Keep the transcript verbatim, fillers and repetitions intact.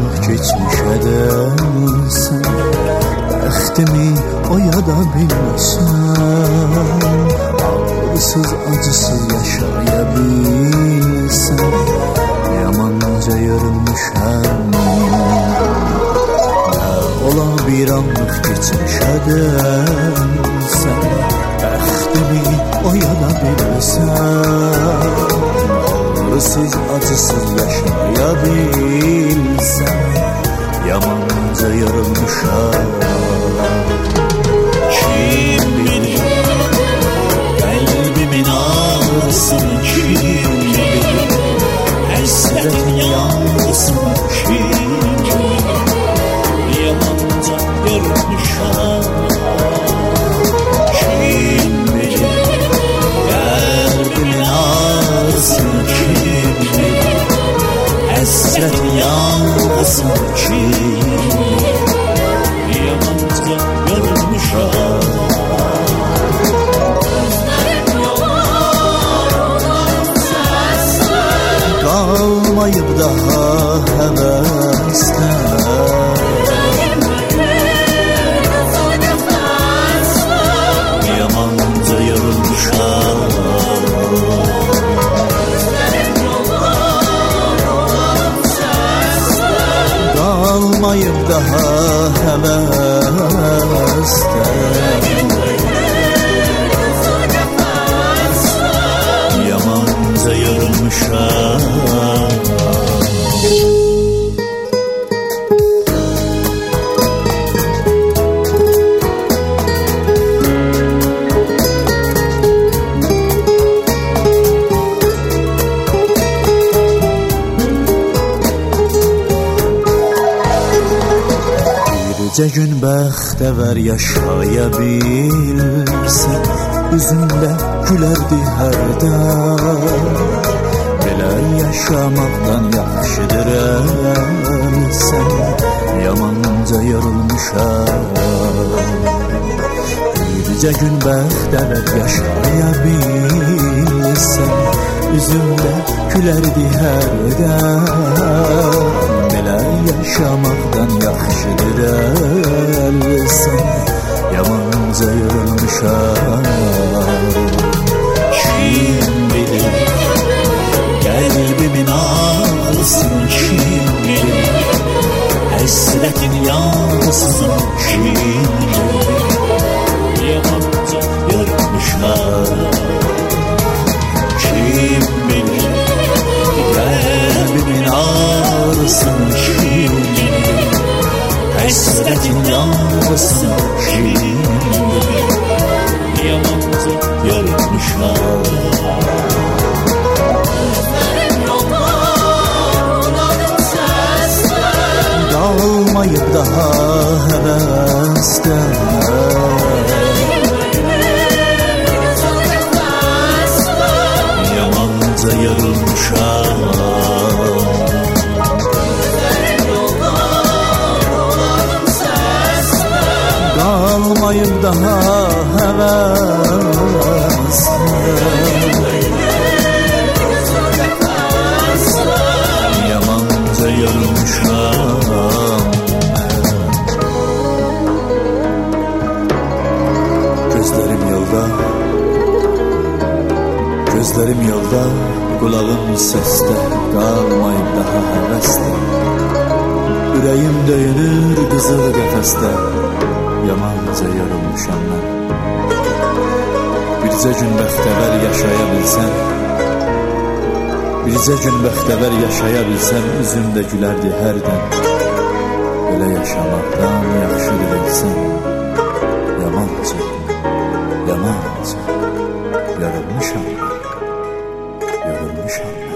anlıq keçmişə dönsən, bəxtimi oyada bilsən, ağrısız acısız yaşaya bilsən, yamanca yorulmuşam. Nə ola bir anlıq keçmişə dönsən, bəxtimi oyada bilsən, ağrısız acısız yaşaya bilsən, yamanca yorulmuşam. Kim bilir kalbimin ağrısını, kim bilir hasretin yansın, kim bilir yamanca yorulmuşam. Kim bilir kalbimin ağrısını, kim bilir hasretin yansın, kim bilir yamanca yorulmuşam. Kalmayıp daha hevesle, yamanca yorulmuşam. Kalmayıp daha hevesle, yamanca yorulmuşam. Bircə gün bəxtəvər yaşaya bilsən, üzündə gülərdi hərdən. Belə yaşamaqdan yaxşıdır ölsən, yamanca yorulmuşam. Bircə gün bəxtəvər yaşaya bilsən, üzündə gülərdi hərdən. Belə yaşamaqdan yaxşıdır ölsən, yamanca yorulmuşam. Kim bilir kalbimin ağrısını, kim bilir hasretin yansın, kim bilir yamanca yorulmuşam. Kim bilir kalbimin ağrısını, kim bilir hasretin yansın, kim bilir yamanca yorulmuşam. Kalmayıp daha hevesle, yamanca yorulmuşam. Kalmayıp daha hevesle, yamanca yorulmuşam. Gözlerim yolda, gözlerim yolda, kulağım seste, kalmayıp daha hevesle. Ürəyim döyünür qızıl qəfəsdə, yamanca yorulmuşam mən. Bircə gün bəxtəvər yaşaya bilsən, bircə gün bəxtəvər yaşaya bilsən, üzümdə gülərdi hərdən. Belə yaşamaqdan yaxşıdır ölsən, yamanca, yamanca yorulmuşam, yorulmuşam.